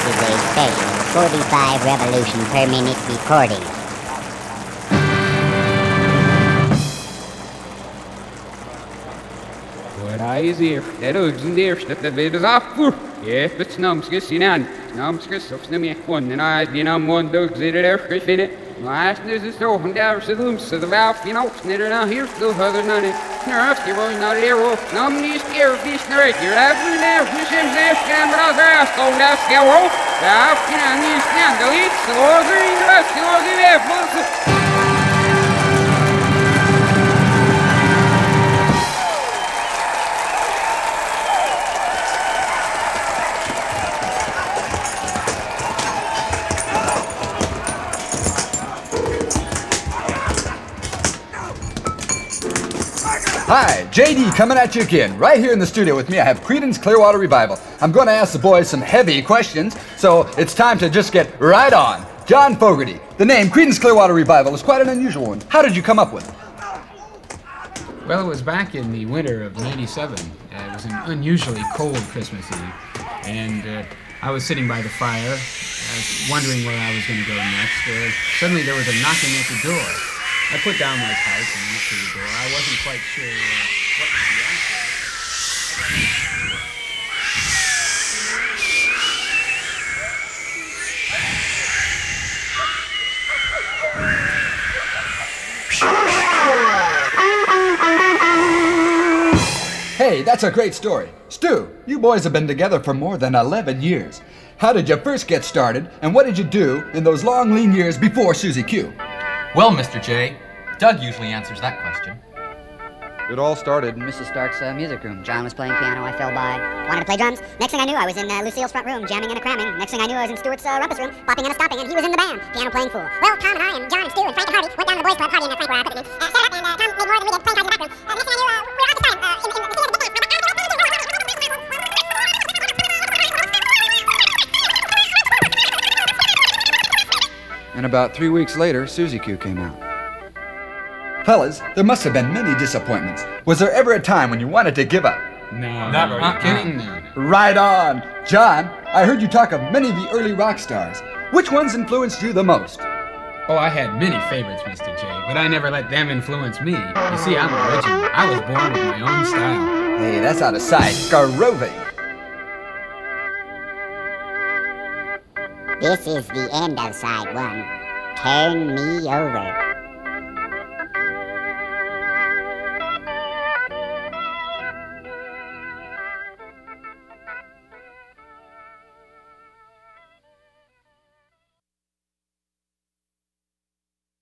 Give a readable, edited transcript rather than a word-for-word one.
is a special 45 revolution per minute recording. What I is here, that is in there, that the bed is off. Yeah, but snumskus in an, snumskus of snummy one, and I, one dogs in there, in it. Last is a so from down to the looms of the valve, snitter now here, still other than it. Nerfty boy, not a hero, these care of this narrate, you're having there, this is this camera, that's all that's the wolf. After these stand the leaks, the order in the rest, the order there, Hi, JD coming at you again. Right here in the studio with me, I have Creedence Clearwater Revival. I'm going to ask the boys some heavy questions, so it's time to just get right on. John Fogerty, the name Creedence Clearwater Revival is quite an unusual one. How did you come up with it? Well, it was back in the winter of '97. It was an unusually cold Christmas Eve, and I was sitting by the fire, wondering where I was going to go next. Suddenly there was a knocking at the door. I put down my pipe and went to the door. I wasn't quite sure what the answer. Hey, that's a great story. Stu, you boys have been together for more than 11 years. How did you first get started, and what did you do in those long, lean years before Susie Q? Well, Mr. J, Doug usually answers that question. It all started in Mrs. Stark's music room. John was playing piano, I fell by. Wanted to play drums. Next thing I knew, I was in Lucille's front room, jamming and cramming. Next thing I knew, I was in Stuart's rumpus room, popping and stopping, and he was in the band, piano playing fool. Well, Tom and I and John and Stu and Frank and Harvey went down to the boys' club party in Frank where I put them in. Set up, and Tom made more than we did, playing cards in the back room. Next thing I knew, we were out this time, And about 3 weeks later, Susie Q came out. Fellas, there must have been many disappointments. Was there ever a time when you wanted to give up? No. Never. Not kidding? No. Right on! John, I heard you talk of many of the early rock stars. Which ones influenced you the most? Oh, I had many favorites, Mr. J, but I never let them influence me. You see, I'm original. I was born with my own style. Hey, that's out of sight. Garove. This is the end of side one. Turn me over.